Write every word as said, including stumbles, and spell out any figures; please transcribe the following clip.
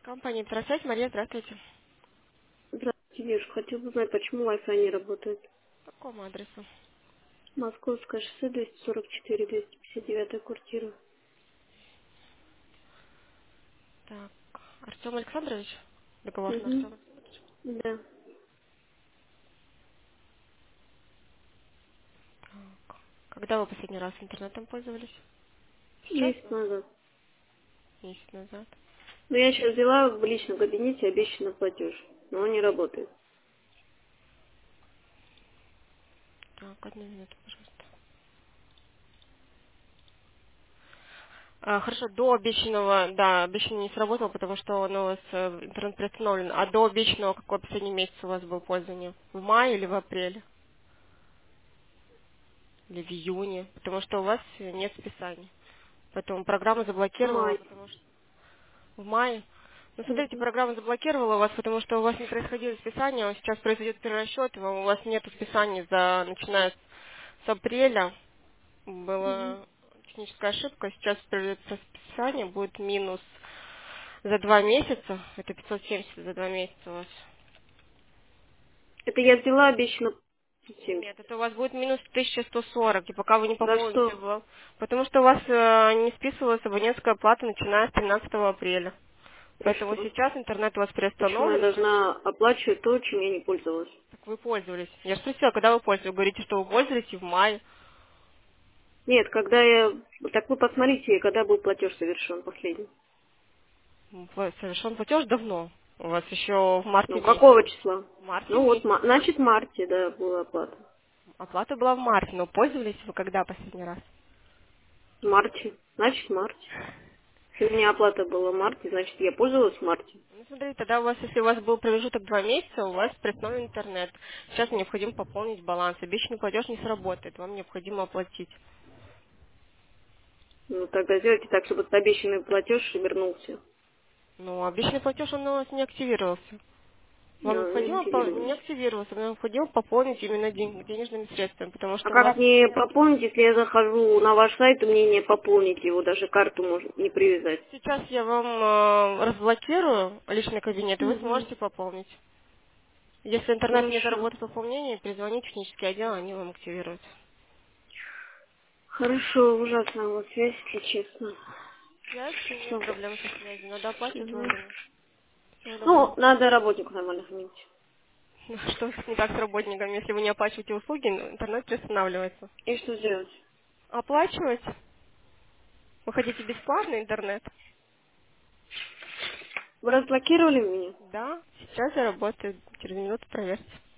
Компания «Интерсвязь». Мария, здравствуйте. Здравствуйте, девушка. Хотел бы узнать, почему Wi-Fi не работает. По какому адресу? Московское шоссе двести сорок четыре, двести пятьдесят девятая квартира. Так, Артем Александрович? Договор на Угу. Артем. Да. Так. Когда вы последний раз интернетом пользовались? Сейчас? Месяц назад. Месяц назад. Но я сейчас взяла в личном кабинете обещанный платеж, но он не работает. Так, одну минуту, пожалуйста. А, хорошо, до обещанного, да, обещанный не сработал, потому что он у вас э, интернет приостановлен. А до обещанного какой последний месяц у вас был пользование? В мае или в апреле? Или в июне? Потому что у вас нет списаний. Поэтому программа заблокировала, Май. потому что в мае. Ну, смотрите, Угу. программа заблокировала вас, потому что у вас не происходило списание, а сейчас произойдет перерасчет, и вам- у вас нет списаний за, начиная с, с апреля. Угу. Была техническая ошибка, сейчас произойдет списание, будет минус за два месяца, это пятьсот семьдесят за два месяца у вас. Это я взяла обещанно семьдесят. Нет, это у вас будет минус тысяча сто сорок, и пока вы не За пополните, что? в- потому что у вас э, не списывалась абонентская плата, начиная с тринадцатого апреля. И Поэтому что? сейчас интернет у вас Почему я приостановлен. должна оплачивать то, чем я не пользовалась? Так вы пользовались. Я же спросила, когда вы пользовались. Вы говорите, что вы пользовались и в мае. Нет, когда я... Так вы посмотрите, когда был платеж совершен последний. Вы совершен платеж давно. У вас еще в марте Ну, месяце. какого числа? В марте Ну вот, ма- месяце. значит, в марте, да, была оплата. Оплата была в марте, но пользовались вы когда последний раз? В марте. Значит, в марте. Если у меня оплата была в марте, значит, я пользовалась в марте. Ну, смотрите, тогда у вас, если у вас был промежуток два месяца, у вас приостановлен интернет. Сейчас необходимо пополнить баланс. Обещанный платеж не сработает, вам необходимо оплатить. Ну, тогда сделайте так, чтобы этот обещанный платеж вернулся. Но обещанный платеж, он у вас не активировался. Вам Ну, не необходимо, по- не активировался. активировался, вам необходимо пополнить именно ден- денежными средствами, потому А что у как вас мне пополнить, если я захожу на ваш сайт, и мне не пополнить его, даже карту можно не привязать? Сейчас я вам э, разблокирую личный кабинет, и вы Угу. сможете пополнить. Если интернет не Хорошо. заработает пополнение, перезвоните в технический отдел, они вам активируют. Хорошо, ужасная у вас связь, если честно. Связь, нет Всё. проблем со связью, надо оплачивать Мгм. вовремя. Всего доброго. Ну, надо работнику нормально заменить. Ну, что не так с работниками, если вы не оплачиваете услуги, ну, интернет приостанавливается. И что сделать? Оплачивать? Вы хотите бесплатный интернет? Вы разблокировали меня? Да, сейчас заработает, через минуту проверьте.